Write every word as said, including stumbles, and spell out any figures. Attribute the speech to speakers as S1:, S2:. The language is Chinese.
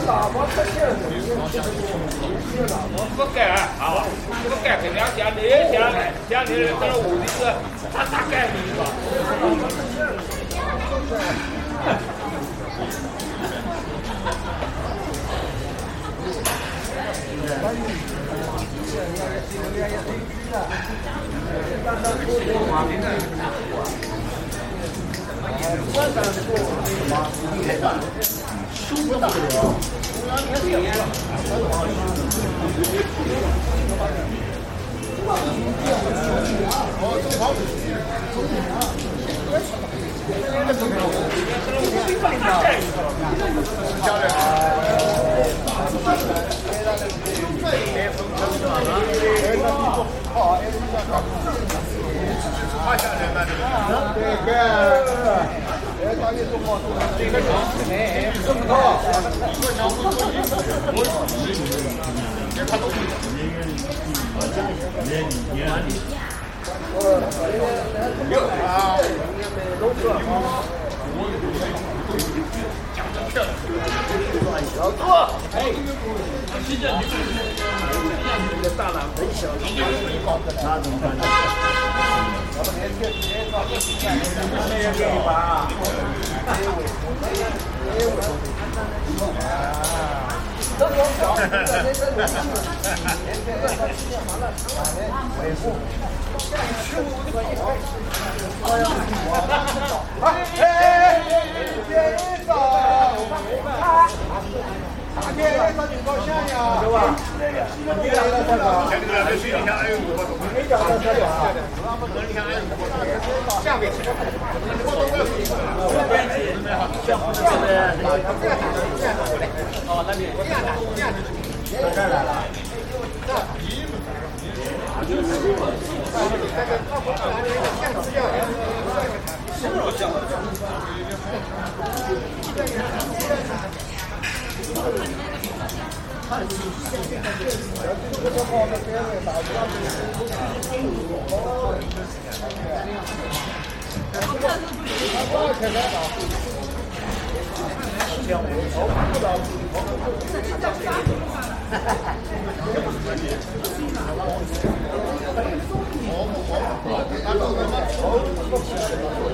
S1: 不改啊，不改肯定讲你讲讲你这个我的是他大概你吧。收不到。小坐，哎，现在你这个大篮很小，那怎么办呢？我们连接直接到这边，这也可以吧？都有小，这这这这，连接到这边完了，维护。十五块一块，哎呀，哎哎哎，别走，啊！大天也找你高兴呀，对吧？你来了，这个，这个这水里向还有五个多，没找到这个啊，那么这里向还有五个多，下面，我都不要水了，这边去，这不是哦，那边，这样的，这样的，到这儿来了，这。